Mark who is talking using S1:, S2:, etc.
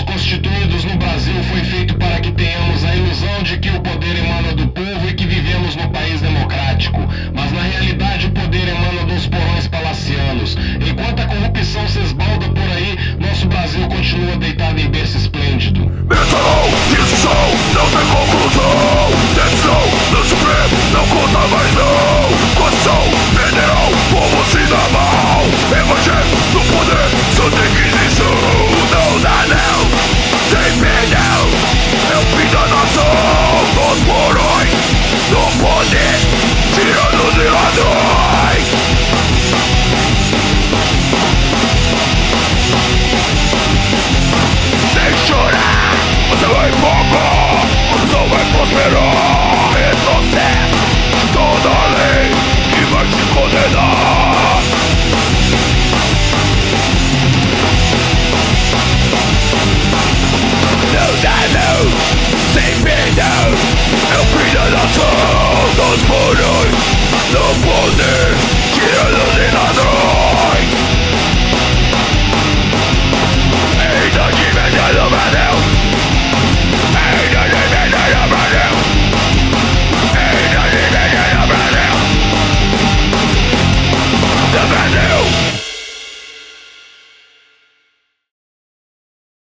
S1: fomos constituídos no Brasil foi feito para que tenhamos a ilusão de que o poder emana do povo e que vivemos no país democrático. Mas na realidade o poder emana dos porões palacianos. Enquanto a corrupção se esbalda por aí, nosso Brasil continua deitado em berço esplêndido.
S2: Mental, discussão, não tem conclusão. Decisão, não supremo, não conta mais não. Constituição, federal, povo se dá mal. Evangelho, no poder, Santa Inquisição. Não dá não, sem perdão. É o fim da nação. Dos porões, do poder, tiranos e ladrões. Sem chorar, você vai focar, você só vai prosperar. Retrocesso de toda a lei que vai te condenar. Não dá não, sem perdão. É o fim da nação. Dos porões, do poder, tiranos e ladrões.